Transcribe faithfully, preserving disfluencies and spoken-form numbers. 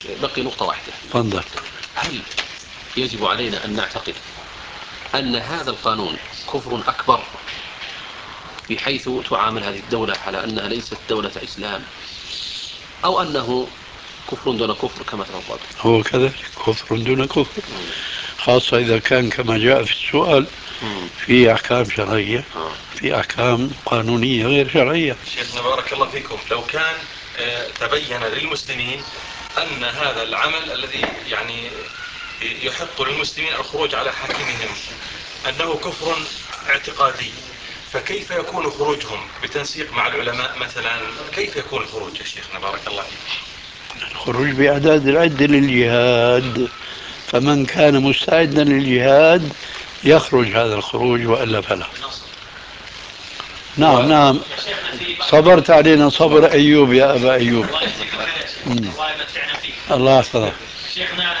بقي نقطة واحدة. تفضل. هل يجب علينا أن نعتقد أن هذا القانون كفر أكبر بحيث تعامل هذه الدولة على أنها ليست دولة إسلام، أو أنه كفر دون كفر كما تفضلت؟ هو كذلك كفر دون كفر، خاصة إذا كان كما جاء في السؤال في أحكام شرعية، في أحكام قانونية غير شرعية. شيخنا بارك الله فيكم، لو كان تبين للمسلمين أن هذا العمل الذي يعني يحق للمسلمين الخروج على حاكمهم أنه كفر اعتقادي، فكيف يكون خروجهم بتنسيق مع العلماء مثلا؟ كيف يكون الخروج يا شيخنا بارك الله فيكم؟ الخروج بأعداد العدة للجهاد، فمن كان مستعدا للجهاد يخرج هذا الخروج، وإلا فلا. نعم نعم، صبرت علينا صبر أيوب يا أبا أيوب. الله يمتعنا فيك. الله يحفظك.